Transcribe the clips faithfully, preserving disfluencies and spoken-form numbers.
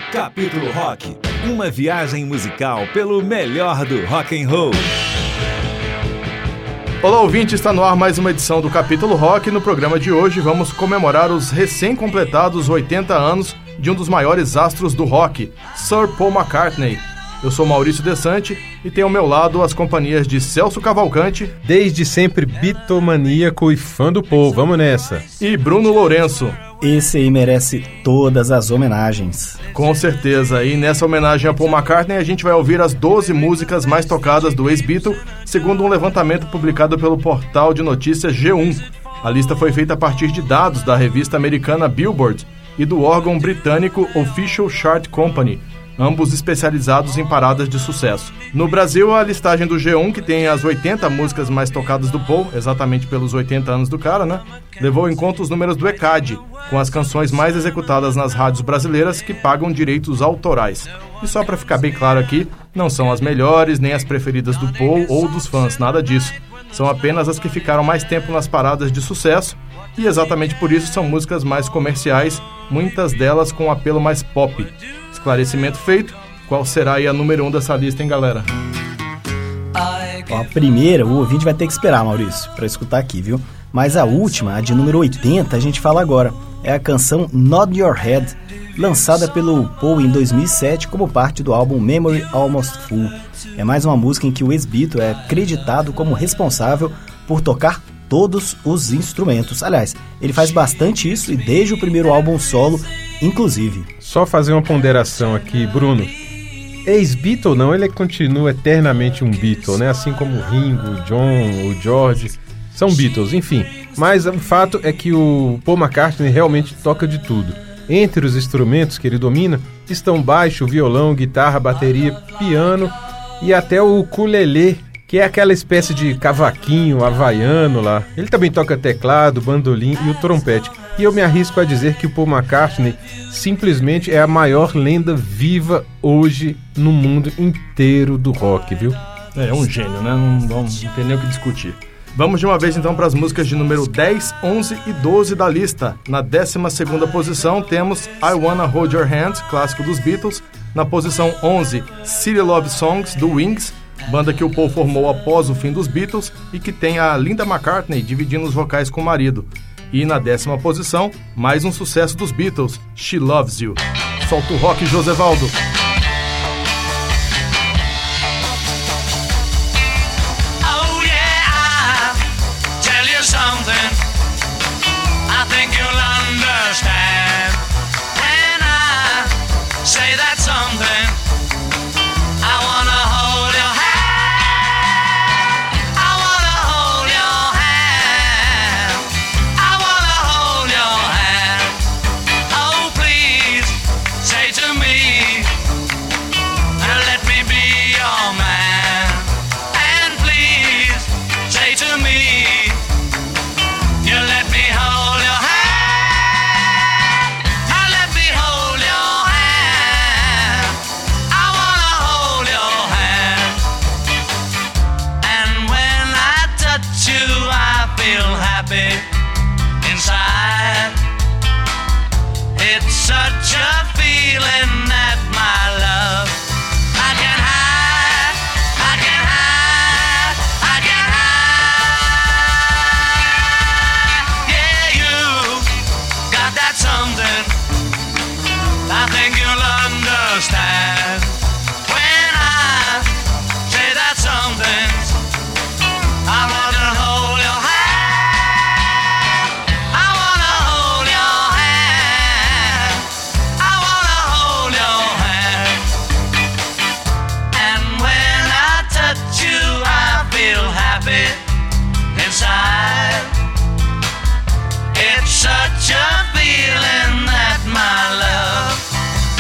Capítulo Rock, uma viagem musical pelo melhor do rock and roll. Olá, ouvinte, está no ar mais uma edição do Capítulo Rock. No programa de hoje vamos comemorar os recém-completados oitenta anos de um dos maiores astros do rock, Sir Paul McCartney. Eu sou Maurício Desante e tenho ao meu lado as companhias de Celso Cavalcante, desde sempre bitomaníaco e fã do Paul, vamos nessa, e Bruno Lourenço. Esse aí merece todas as homenagens. Com certeza, e nessa homenagem a Paul McCartney a gente vai ouvir as doze músicas mais tocadas do ex-Beatle, segundo um levantamento publicado pelo portal de notícias G um. A lista foi feita a partir de dados da revista americana Billboard e do órgão britânico Official Chart Company, ambos especializados em paradas de sucesso. No Brasil, a listagem do G um, que tem as oitenta músicas mais tocadas do Paul, exatamente pelos oitenta anos do cara, né? Levou em conta os números do E C A D, com as canções mais executadas nas rádios brasileiras que pagam direitos autorais. E só para ficar bem claro aqui, não são as melhores nem as preferidas do Paul ou dos fãs, nada disso. São apenas as que ficaram mais tempo nas paradas de sucesso e exatamente por isso são músicas mais comerciais, muitas delas com um apelo mais pop. Esclarecimento feito, qual será aí a número um dessa lista, hein, galera? Ó, a primeira, o ouvinte vai ter que esperar, Maurício, para escutar aqui, viu? Mas a última, a de número oitenta, a gente fala agora. É a canção Nod Your Head, lançada pelo Paul em dois mil e sete como parte do álbum Memory Almost Full. É mais uma música em que o ex-Beatle é acreditado como responsável por tocar todos os instrumentos. Aliás, ele faz bastante isso e desde o primeiro álbum solo, inclusive. Só fazer uma ponderação aqui, Bruno. Ex-Beatle não, ele continua eternamente um Beatle, né? Assim como o Ringo, o John, o George, são Beatles, enfim. Mas o fato é que o Paul McCartney realmente toca de tudo. Entre os instrumentos que ele domina estão baixo, violão, guitarra, bateria, piano e até o ukulele, que é aquela espécie de cavaquinho havaiano lá. Ele também toca teclado, bandolim e o trompete. E eu me arrisco a dizer que o Paul McCartney simplesmente é a maior lenda viva hoje no mundo inteiro do rock, viu? É, é um gênio, né? Não, não, não tem nem o que discutir. Vamos de uma vez então para as músicas de número dez, onze e doze da lista. Na décima segunda posição temos I Wanna Hold Your Hand, clássico dos Beatles. Na posição onze, City Love Songs, do Wings, banda que o Paul formou após o fim dos Beatles e que tem a Linda McCartney dividindo os vocais com o marido. E na décima posição, mais um sucesso dos Beatles, She Loves You. Solta o rock, Josevaldo. Oh yeah, I'll tell you something I think you'll understand when I say that something. I wanna hold your hand, I wanna hold your hand, I wanna hold your hand. Oh please, say to me, let me be your man. And please, say to me, you let me hold your hand, I let me hold your hand, I wanna hold your hand. And when I touch you, I feel happy inside. It's such a feeling that my love I can't hide, I can't hide, I can't hide. Yeah, you got that something I think you'll understand when I say that something. I wanna hold your hand, I wanna hold your hand, I wanna hold your hand. And when I touch you, I feel happy inside. It's such a feeling that my love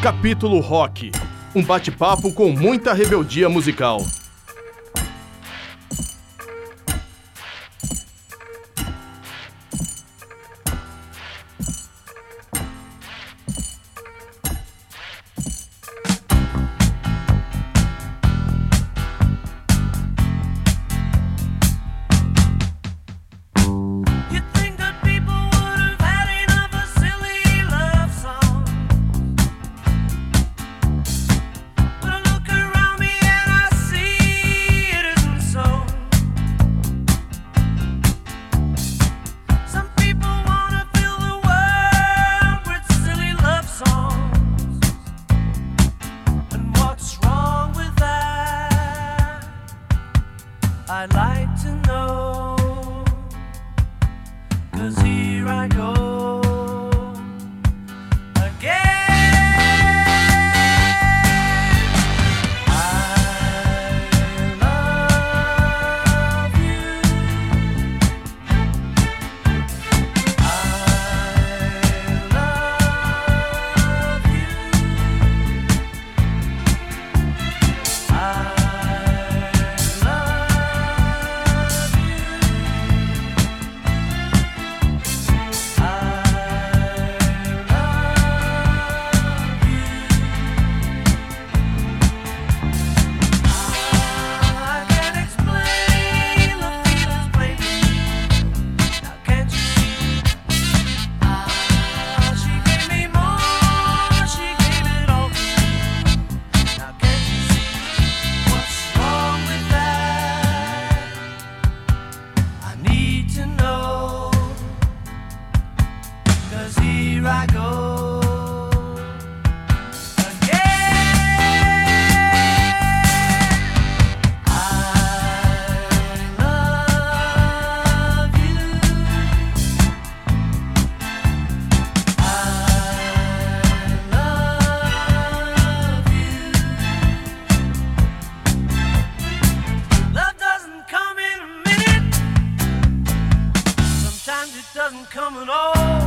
Capítulo Rock. Um bate-papo com muita rebeldia musical. I'd like to know, 'cause here I go again. I love you. I love you. I here I go again. I love you. I love you. Love doesn't come in a minute. Sometimes it doesn't come at all.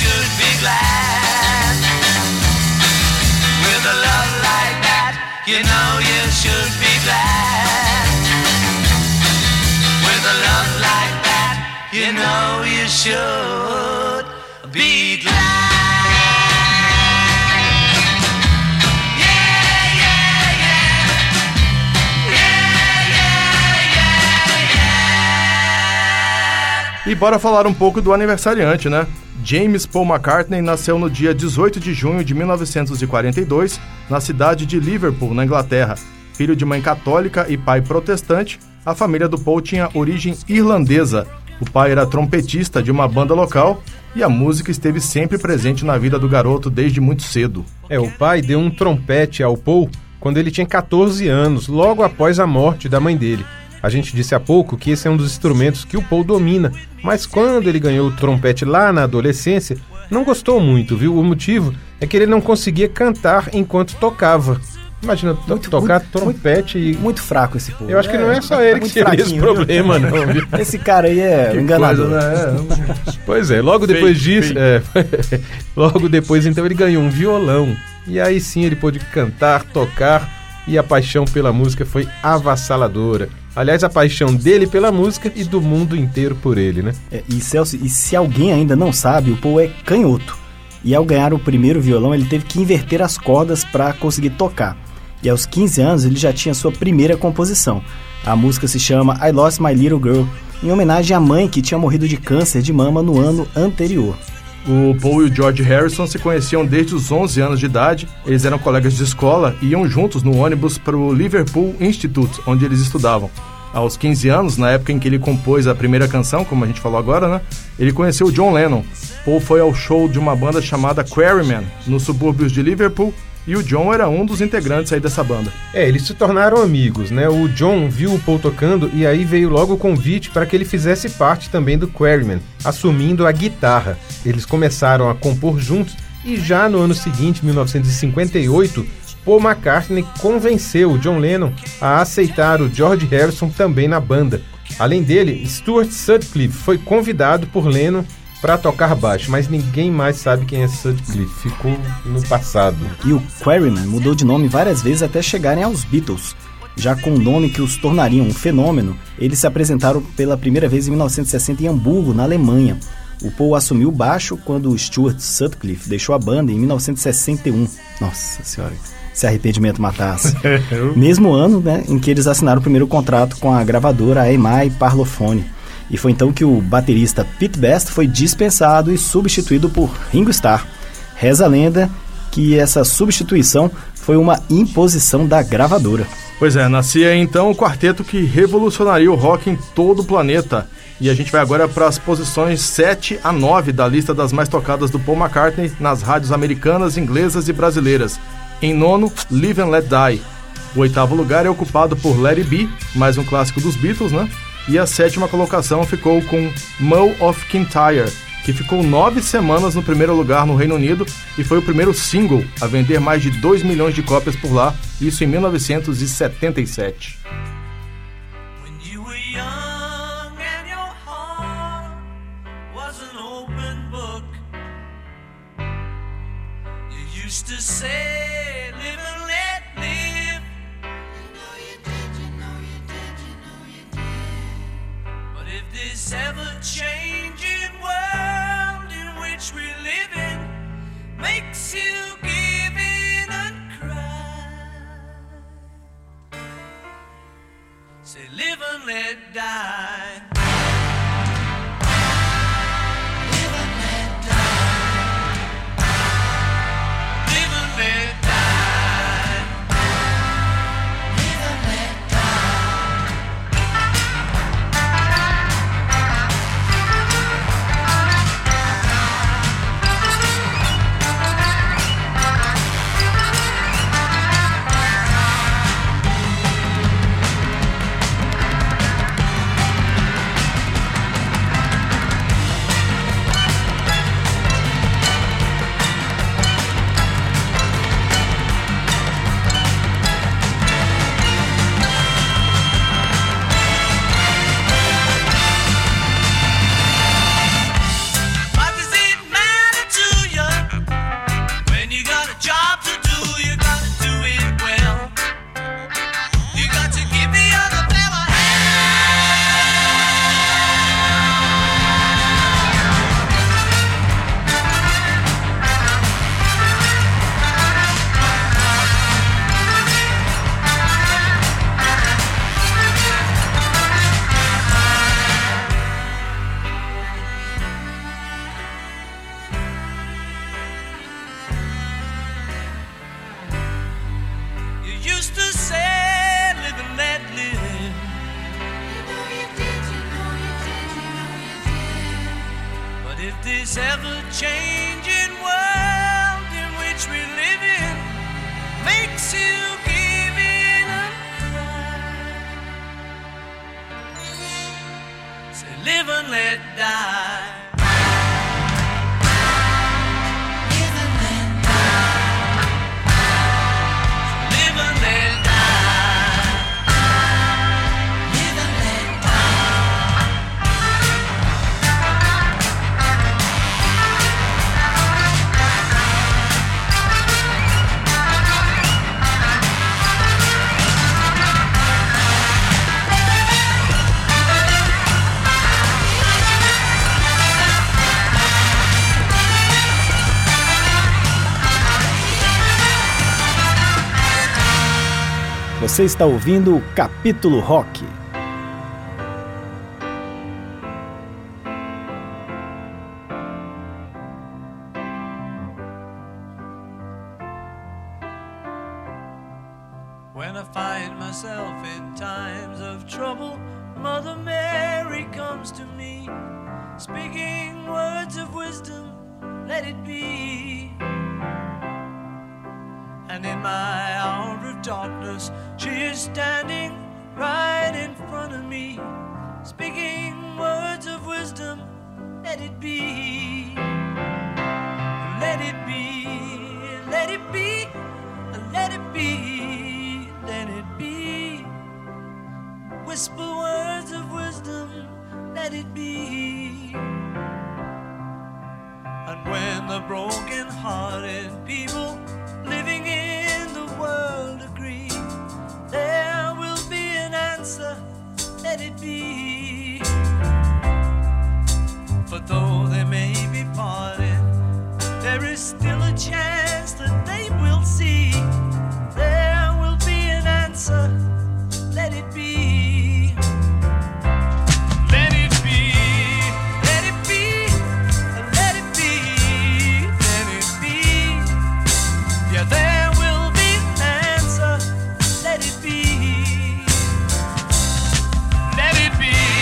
should be glad. With a love like that, you know you should be glad. With a love like that, you know you should be glad. E bora falar um pouco do aniversariante, né? James Paul McCartney nasceu no dia dezoito de junho de mil novecentos e quarenta e dois, na cidade de Liverpool, na Inglaterra. Filho de mãe católica e pai protestante, a família do Paul tinha origem irlandesa. O pai era trompetista de uma banda local e a música esteve sempre presente na vida do garoto desde muito cedo. É, o pai deu um trompete ao Paul quando ele tinha catorze anos, logo após a morte da mãe dele. A gente disse há pouco que esse é um dos instrumentos que o Paul domina, mas quando ele ganhou o trompete lá na adolescência, não gostou muito, viu? O motivo é que ele não conseguia cantar enquanto tocava. Imagina, to- Muito- tocar muito- trompete e... Muito fraco esse Paul. Eu acho que não é só ele que muito tinha esse fraquinho, viu? problema, não, viu? Esse cara aí é enganador. Coisa, né? Pois é, logo depois Fake, disso, é, logo depois então ele ganhou um violão. E aí sim ele pôde cantar, tocar, e a paixão pela música foi avassaladora. Aliás, a paixão dele pela música e do mundo inteiro por ele, né? É, e, Celso, e se alguém ainda não sabe, o Paul é canhoto. E ao ganhar o primeiro violão, ele teve que inverter as cordas para conseguir tocar. E aos quinze anos, ele já tinha sua primeira composição. A música se chama I Lost My Little Girl, em homenagem à mãe que tinha morrido de câncer de mama no ano anterior. O Paul e o George Harrison se conheciam desde os onze anos de idade. Eles eram colegas de escola e iam juntos no ônibus para o Liverpool Institute, onde eles estudavam. Aos quinze anos, na época em que ele compôs a primeira canção, como a gente falou agora, né? Ele conheceu o John Lennon. Paul foi ao show de uma banda chamada Quarrymen, nos subúrbios de Liverpool, e o John era um dos integrantes aí dessa banda. É, eles se tornaram amigos, né? O John viu o Paul tocando e aí veio logo o convite para que ele fizesse parte também do Quarrymen, assumindo a guitarra. Eles começaram a compor juntos e já no ano seguinte, mil novecentos e cinquenta e oito, Paul McCartney convenceu o John Lennon a aceitar o George Harrison também na banda. Além dele, Stuart Sutcliffe foi convidado por Lennon para tocar baixo, mas ninguém mais sabe quem é Sutcliffe, ficou no passado. E o Quarrymen mudou de nome várias vezes até chegarem aos Beatles. Já com o nome que os tornariam um fenômeno, eles se apresentaram pela primeira vez em mil novecentos e sessenta em Hamburgo, na Alemanha. O Paul assumiu o baixo quando o Stuart Sutcliffe deixou a banda em mil novecentos e sessenta e um. Nossa senhora, se arrependimento matasse. Mesmo ano, né, em que eles assinaram o primeiro contrato com a gravadora A M I Parlophone. E foi então que o baterista Pete Best foi dispensado e substituído por Ringo Starr. Reza a lenda que essa substituição foi uma imposição da gravadora. Pois é, nascia então o quarteto que revolucionaria o rock em todo o planeta. E a gente vai agora para as posições sete a nove da lista das mais tocadas do Paul McCartney nas rádios americanas, inglesas e brasileiras. Em nono, Live and Let Die. O oitavo lugar é ocupado por Let It Be, mais um clássico dos Beatles, né? E a sétima colocação ficou com Mull of Kintyre, que ficou nove semanas no primeiro lugar no Reino Unido e foi o primeiro single a vender mais de dois milhões de cópias por lá, isso em mil novecentos e setenta e sete. When you were young and your heart was an open book, you used to say, live and let live. You know you did, you know you did, you know you did. But if this ever-changing world in which we live in makes you give in and cry, say live and let die. Live and let die. Live and let die. Live and let die. if this ever-changing world in which we live in makes you give in a cry, say live and let die. Você está ouvindo o Capítulo Rock. When I find myself in times of trouble, Mother Mary comes to me, speaking words of wisdom, let it be. And in my hour of darkness, she is standing right in front of me, speaking words of wisdom, let it be. Let it be, let it be, let it be, let it be. Whisper words of wisdom, let it be. And when the broken-hearted people living in the world agree, there will be an answer, let it be. For though they may be parted, there is still a chance that they will see. There will be an answer, let it be. Let it be, let it be, let it be, let it be. Yeah, there will be an answer, let it be. Let it be.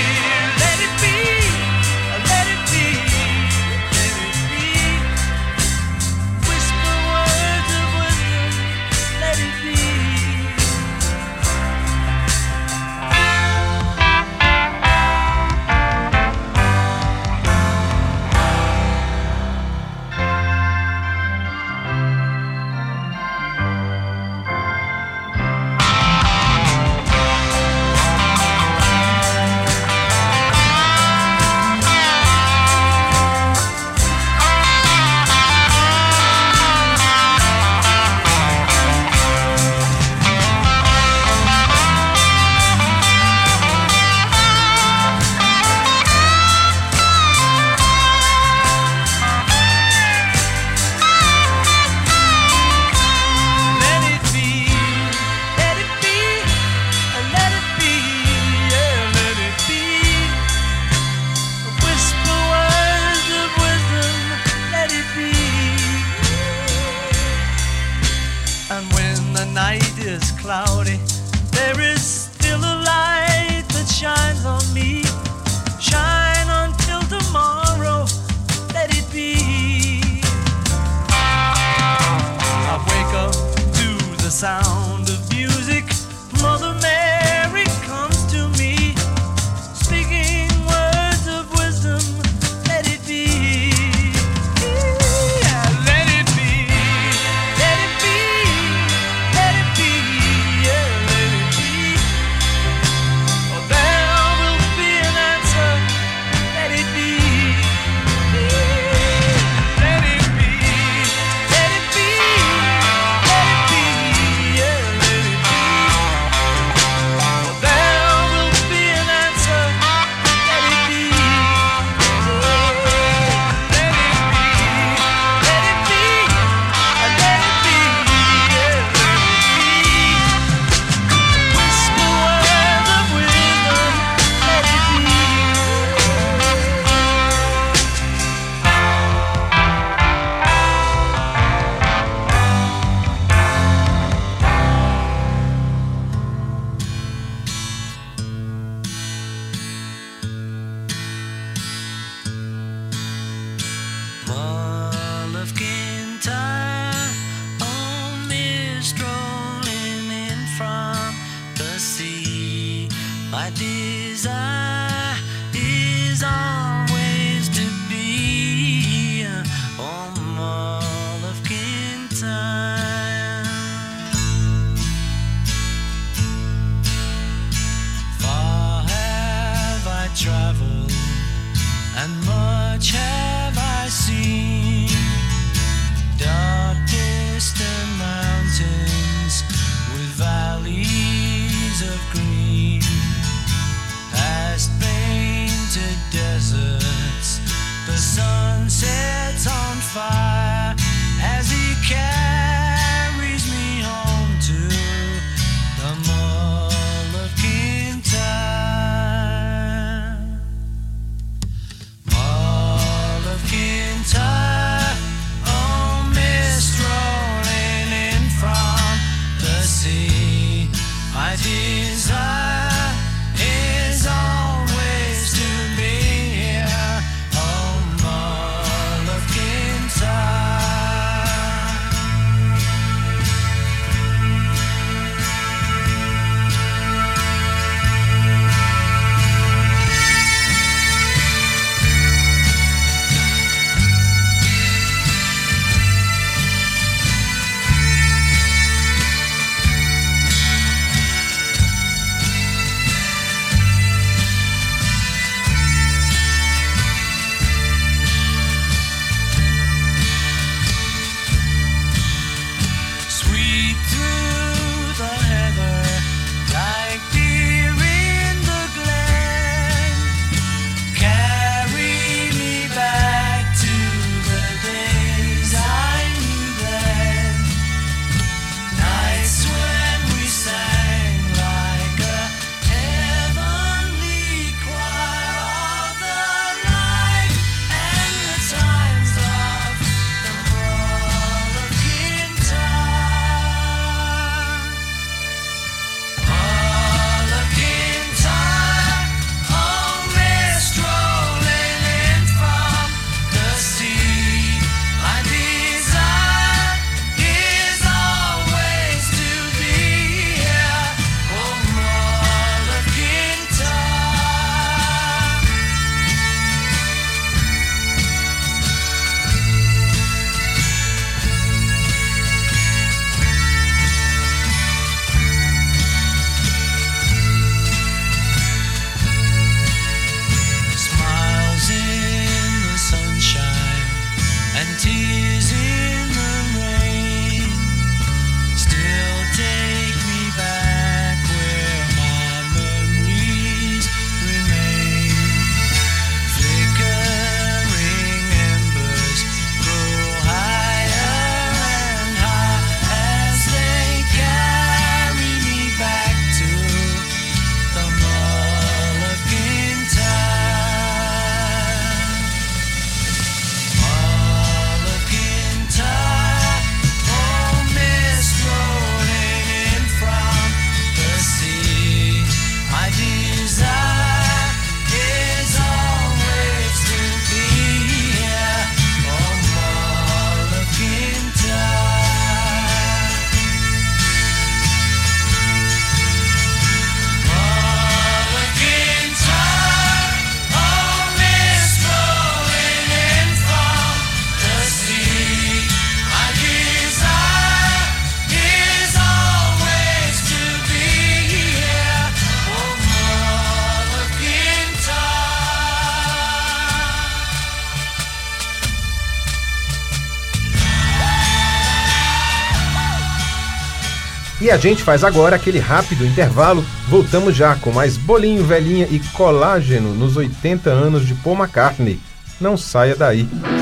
E a gente faz agora aquele rápido intervalo. Voltamos já com mais bolinho, velhinha e colágeno nos oitenta anos de Paul McCartney. Não saia daí.